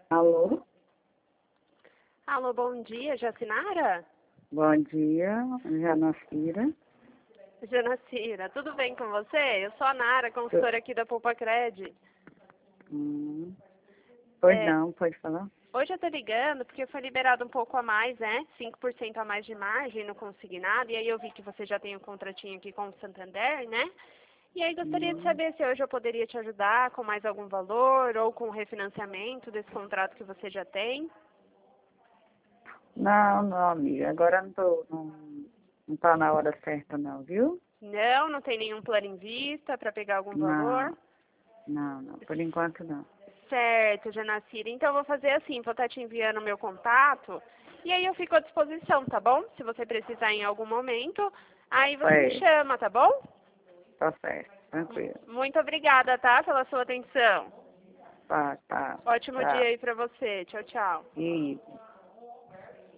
Alô? Alô, bom dia, Jacinara? Bom dia, Janacira. Janacira, tudo bem com você? Eu sou a Nara, consultora aqui da Poupa Cred. Pois não, pode falar? Hoje eu tô ligando porque foi liberado um pouco a mais, né? 5% a mais de margem no consignado, e aí eu vi que você já tem um contratinho aqui com o Santander, né? E aí gostaria de saber se hoje eu poderia te ajudar com mais algum valor ou com o refinanciamento desse contrato que você já tem. Não, amiga, agora não tá na hora certa não, viu? Não tem nenhum plano em vista para pegar algum Não, valor? não, por enquanto não. Certo, Janacira. Então, eu vou fazer assim, vou estar te enviando o meu contato, e aí eu fico à disposição, tá bom? Se você precisar em algum momento, aí você me Foi, chama, tá bom? tá certo, tranquilo. Muito obrigada, tá, pela sua atenção. Tá, Ótimo dia tchau. aí pra você. Tchau, tchau. E